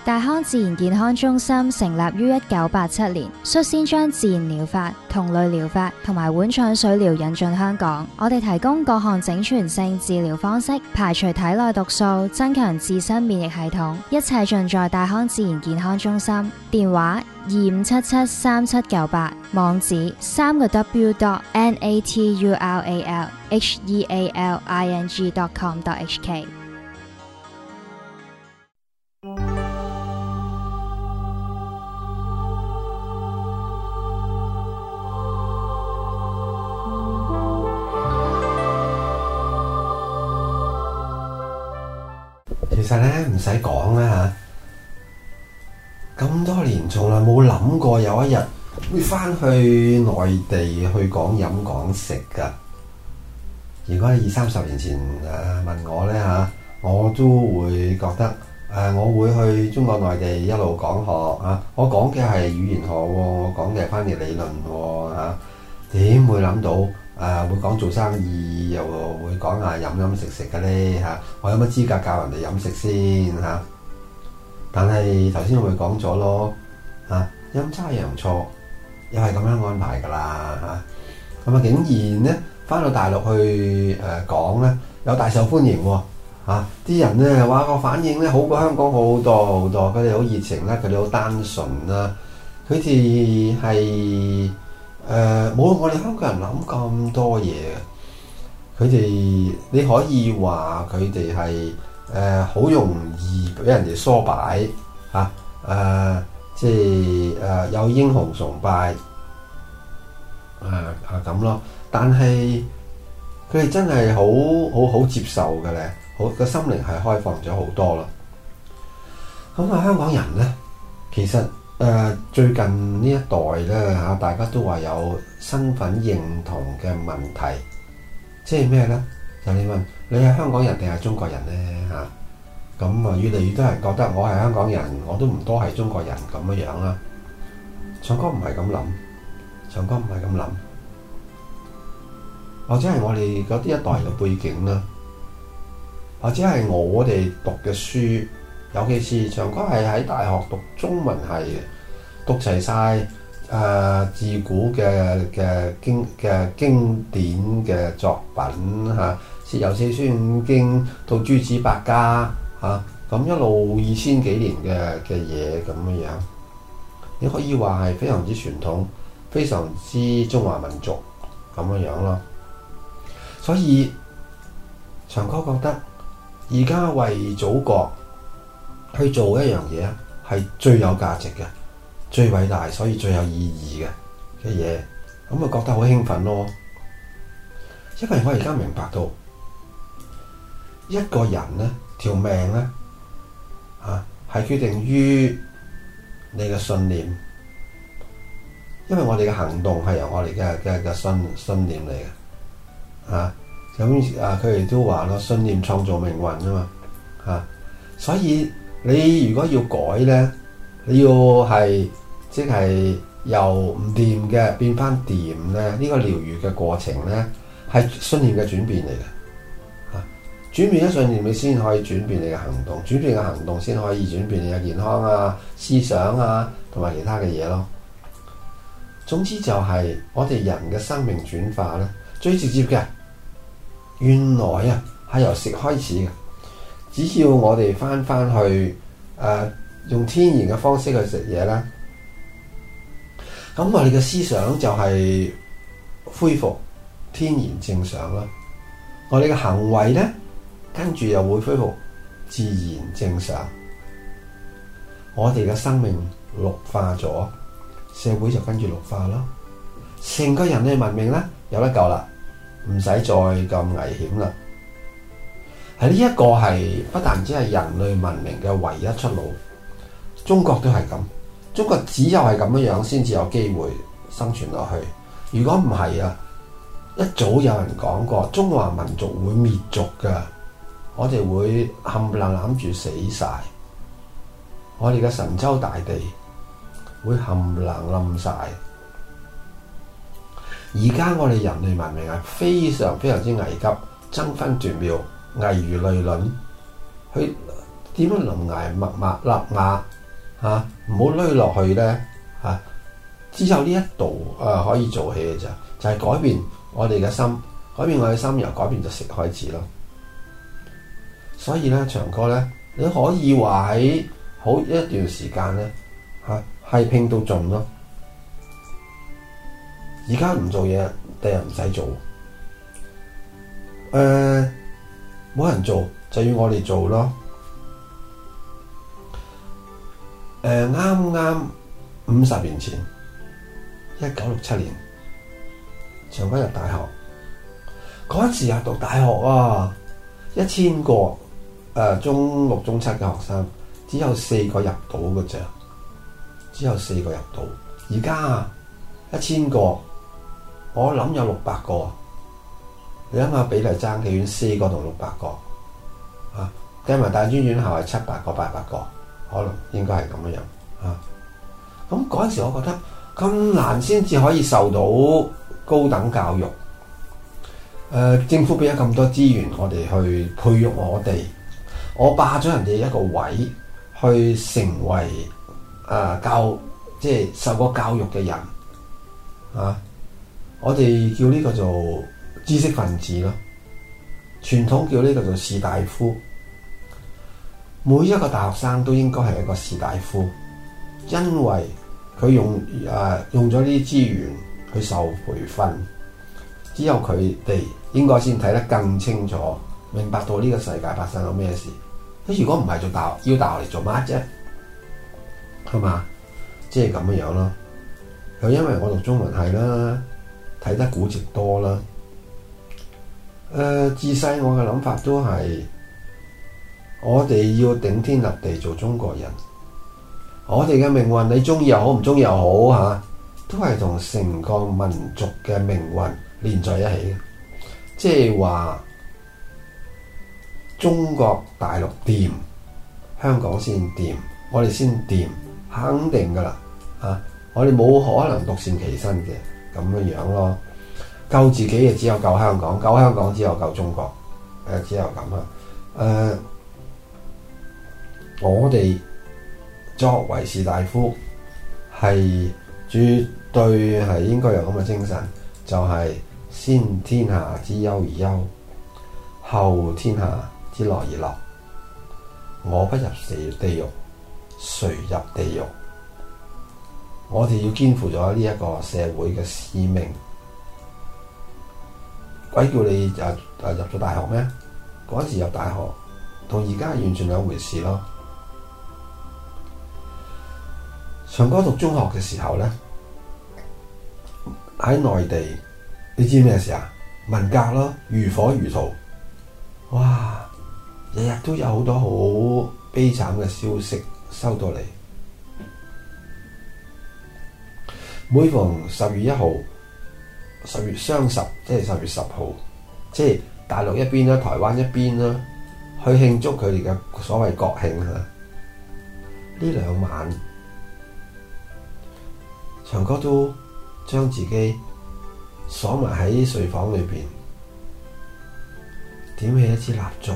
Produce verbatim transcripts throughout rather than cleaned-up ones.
大康自然健康中心成立於一九八七年，率先將自然療法、同類療法同埋碗腸水療引進香港。我哋提供各項整全性治療方式，排除體內毒素，增強自身免疫系統，一切盡在大康自然健康中心。電話二五七七三七九八，網址三個 w dot n a t u r a l h e a l i n g dot com dot h k。 其實咧唔使講啦嚇，咁多年從來冇諗過有一日會翻去內地去講飲講食㗎。如果你二三十年前誒、呃、問我咧嚇，我都會覺得誒、呃、我會去中國內地一路講學嚇、啊，我講嘅係語言學喎，我講嘅係翻譯理論喎嚇，點、啊、會諗到？誒、呃、會講做生意，又會講下飲飲食食嘅咧嚇，我有乜資格教人哋飲食先嚇、啊？但係頭先我咪講咗咯嚇，陰差陽錯又係咁樣安排㗎啦嚇。咁啊竟然咧翻到大陸去誒、呃、講咧，有大受歡迎喎嚇，啲、啊、人咧話個反應咧好過香港好多好多，佢哋好熱情啦，佢哋好單純啦，佢哋係。誒冇、呃、我哋香港人諗咁多嘢嘅，佢哋你可以話佢哋係誒好容易俾人哋唆擺嚇，誒、啊、即係誒、呃、有英雄崇拜誒啊咁咯。但係佢哋真係好好好接受嘅咧，好個心靈係開放咗好多啦。咁啊，香港人咧其實〜誒、呃、最近呢一代咧嚇，大家都話有身份認同嘅問題，即係咩咧？就你問你係香港人定係中國人咧嚇？咁啊，越嚟越多人覺得我係香港人，我都唔多係中國人咁樣樣啦。唱歌唔係咁諗，唱歌唔係咁諗，或者係我哋嗰啲一代嘅背景啦，或者係我哋讀嘅書。尤其是長哥係喺大學讀中文系嘅，讀齊晒誒自古嘅嘅經嘅經典嘅作品嚇，由四書五經到諸子百家嚇，咁、啊、一路二千幾年嘅嘅嘢咁樣樣，你可以話係非常之傳統，非常之中華民族咁樣樣咯。所以長哥覺得而家為祖國去做一樣嘢係最有價值嘅、最偉大，所以最有意義嘅嘅嘢，咁啊覺得好興奮咯。因為我而家明白到一個人咧條命咧嚇係決定於你嘅信念，因為我哋嘅行動係由我哋嘅嘅嘅信信念嚟嘅嚇。咁啊佢哋都話咯，信念創造命運啊嘛嚇，所以。你如果要改咧，你要係即係由唔掂嘅變翻掂咧，呢、這個療愈嘅過程咧係信念嘅轉變嚟嘅嚇。轉變咗信念，你先可以轉變你嘅行動，轉變嘅行動先可以轉變你嘅健康啊、思想啊同埋其他嘅嘢咯。總之就係我哋人嘅生命轉化咧，最直接嘅原來啊係由食開始嘅。只要我哋翻翻去誒、呃、用天然嘅方式去食嘢啦，咁我哋嘅思想就係恢復天然正常啦。我哋嘅行為咧，跟住又會恢復自然正常。我哋嘅生命綠化咗，社會就跟住綠化咯。成個人類文明咧有得救啦，唔使再咁危險啦。係呢一個係不但只係人類文明嘅唯一出路，中國都係咁。中國只有係咁樣樣先至有機會生存落去。如果唔係啊，一早有人講過，中華民族會滅族㗎，我哋會冚唪唥攬住死晒，我哋嘅神州大地會冚唪唥冧晒。而家我哋人類文明係非常非常之危急，爭分奪秒。危如累卵，去點樣臨崖默默立瓦嚇，唔好攏落去咧嚇、啊。只有呢一度啊可以做起嘅咋，就係、是、改變我哋嘅心，改變我嘅心，由改變就食開始咯。所以咧，長哥咧，你可以話喺好一段時間咧嚇係拼到盡咯。而家唔做嘢，第日唔使做。誒、呃，冇人做就要我哋做咯。誒、呃，啱啱五十年前，一九六七年，長哥入大學嗰陣時啊，讀大學啊，一千個誒、呃、中六中七嘅學生，只有四個入到嘅啫，只有四個入到。而家啊，一千個，我諗有六百個。你諗下比例爭幾遠？四個同六百個啊，計埋大專院校係七百個、八百個，可能應該係咁樣樣啊。咁嗰陣時，我覺得咁難先至可以受到高等教育。誒、呃，政府俾咗咁多資源，我哋去培育我哋，我霸咗人哋一個位，去成為誒、呃、教，即係受過教育嘅人啊。我哋叫呢個做知識分子咯，傳統叫呢個做士大夫。每一個大學生都應該係一個士大夫，因為佢用誒、呃、用咗呢啲資源去受培訓，只有佢哋應該先睇得更清楚，明白到呢個世界發生咗咩事。咁如果唔係做大學，要大學嚟做乜啫？係嘛？即係咁樣樣咯。又因為我讀中文系啦，睇得古籍多啦。誒、呃，自細我嘅諗法都係，我哋要頂天立地做中國人。我哋嘅命運，你中意又好，唔中意又好嚇、啊，都係同成個民族嘅命運連在一起嘅。即係話中國大陸掂，香港先掂，我哋先掂，肯定噶啦嚇。我哋冇可能獨善其身嘅咁樣樣咯。救自己嘅只有救香港，救香港只有救中國，誒、呃、只有咁啊！誒、呃，我哋作為士大夫係絕對係應該有咁嘅精神，就係、是、先天下之憂而憂，後天下之樂而樂。我不入地獄，誰入地獄？我哋要肩負咗呢一個社會嘅使命。鬼叫你誒誒入咗大學咩？嗰陣時入大學同而家完全兩回事咯。長哥讀中學嘅時候咧，喺內地，你知咩事啊？文革咯，如火如荼，哇！日日都有好多好悲慘嘅消息收到嚟。每逢十月一號。十月雙十，即係十月十號，即係大陸一邊啦，台灣一邊啦，去慶祝佢哋嘅所謂國慶嚇。呢兩晚，長哥都將自己鎖埋喺睡房裏邊，點起一支蠟燭，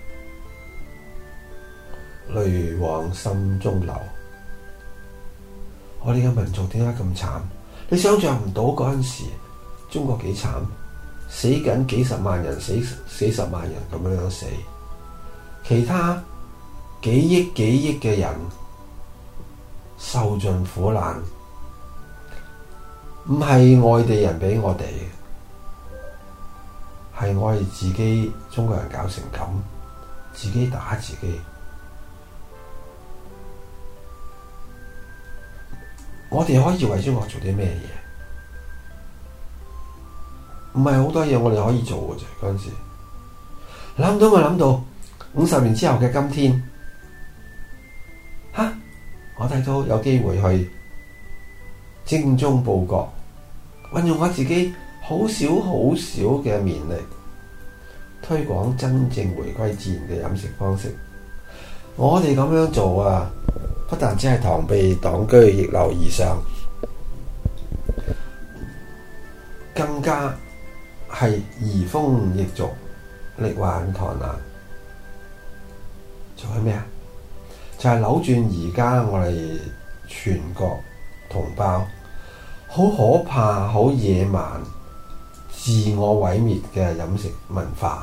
淚往心中流。我哋嘅民族點解咁慘？你想象唔到嗰陣時。中國幾慘，死緊幾十萬人，死幾十萬人咁樣樣死，其他幾億幾億嘅人受盡苦難，唔係外地人俾我哋，係我哋自己中國人搞成咁，自己打自己。我哋可以為中國做啲咩嘢？唔係好多嘢我哋可以做嘅啫，嗰陣時諗到咪諗到五十年之後嘅今天，吓我睇到有機會去精忠報國，運用我自己好少好少嘅綿力，推廣真正回歸自然嘅飲食方式。我哋咁樣做啊，不但只係螳臂擋車，逆流而上，更加係移風易俗，力挽狂瀾。做緊咩啊？ 就係扭轉而家我哋全國同胞好可怕、好野蠻、自我毀滅嘅飲食文化。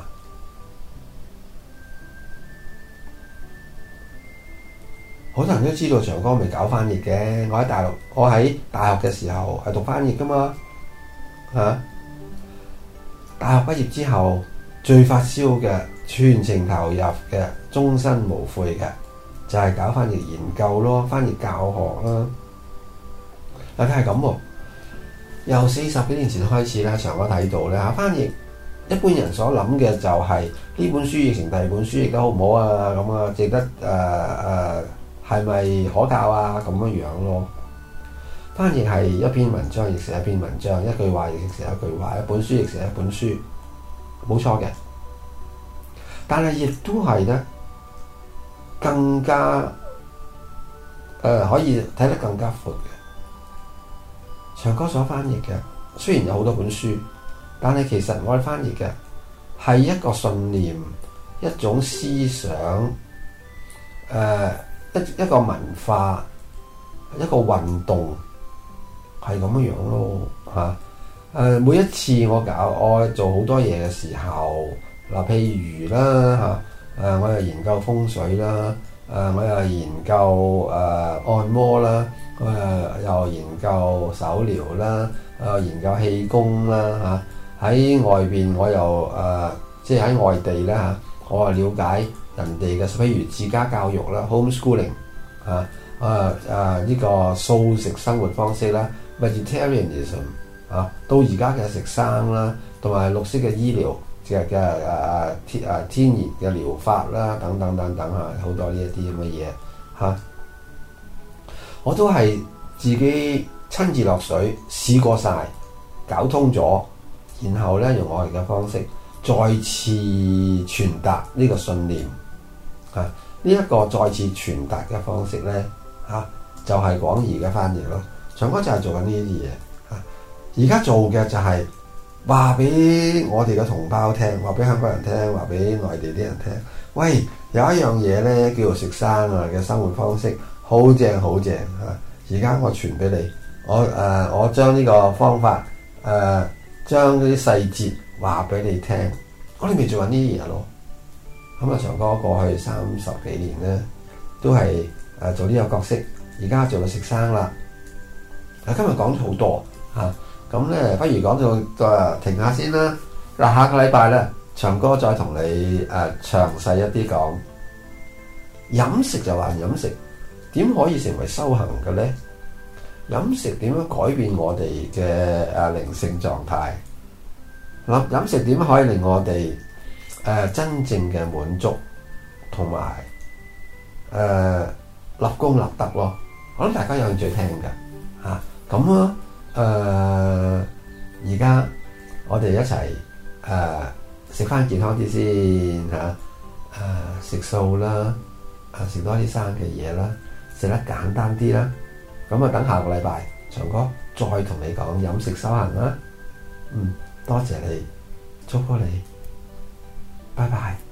好多人都知道長哥未搞翻譯嘅，我喺大陸，我喺大學嘅時候係讀翻譯噶嘛，嚇、啊！大學畢業之後最發燒嘅、全程投入嘅、終身無悔嘅，就係、是、搞翻譯研究咯，翻譯教學啦。嗱，佢係咁喎，由四十幾年前開始咧，長哥睇到咧嚇，翻譯一般人所諗嘅就係、是、呢本書譯成第二本書譯得好唔好啊？咁啊，值得誒誒。呃呃係咪可靠啊？咁樣樣咯。翻譯係一篇文章譯成一篇文章，一句話譯成一句話，一本書譯成一本書，冇錯嘅。但係亦都係咧，更加誒、呃、可以睇得更加闊嘅。長哥所翻譯嘅雖然有好多本書，但係其實我哋翻譯嘅係一個信念、一種思想，誒、呃。一一個文化，一個運動，係咁樣樣咯嚇。誒、呃、每一次我搞我做好多嘢嘅時候，嗱、呃、譬如啦嚇，誒、呃、我又研究風水啦，誒、呃、我又研究誒、呃、按摩啦，我又又研究手療啦，誒研究氣功啦嚇。喺、呃、外邊我又誒、呃、即係喺外地咧嚇，我又了解人哋嘅，譬如自家教育啦 ，homeschooling 啊，啊啊呢、這個素食生活方式啦 ，vegetarianism 啊，到而家嘅食生啦，同埋綠色嘅醫療嘅嘅誒天誒天然嘅療法啦，等等等等啊，好多呢一啲咁嘅嘢嚇，我都係自己親自落水試過晒，搞通咗，然後咧用我哋嘅方式再次傳達呢個信念。啊！呢、這、一個再次傳達嘅方式咧，嚇、啊、就係、是、廣義嘅翻譯咯。長哥就係做緊呢啲嘢嚇。而、啊、家做嘅就係話俾我哋嘅同胞聽，話俾香港人聽，話俾內地啲人聽。喂，有一樣嘢咧叫做食生啊嘅生活方式，好正好正嚇。而、啊、家我傳俾你，我誒、呃、我將呢個方法誒、呃、將嗰啲細節話俾你聽。我哋未做緊呢啲嘢咯。咁啊，長哥過去三十幾年咧，都係誒、呃、做呢個角色，而家做到食生啦。啊，今日講咗好多嚇，咁、啊、咧不如講到誒停下先啦。嗱，下個禮拜咧，長哥再同你誒、呃、詳細一啲講飲食就話飲食點可以成為修行嘅咧？飲食點樣改變我哋嘅誒靈性狀態？嗱，飲食點可以令我哋誒、呃、真正嘅滿足同埋誒立功立德咯，我諗大家有興趣聽嘅嚇。咁啊誒，而家、呃、我哋一齊誒食翻健康啲先嚇，誒食素啦，啊食多啲生嘅嘢啦，食得簡單啲啦。咁啊，等下個禮拜長哥再同你講飲食修行啦。嗯，多謝你，祝福你。拜拜。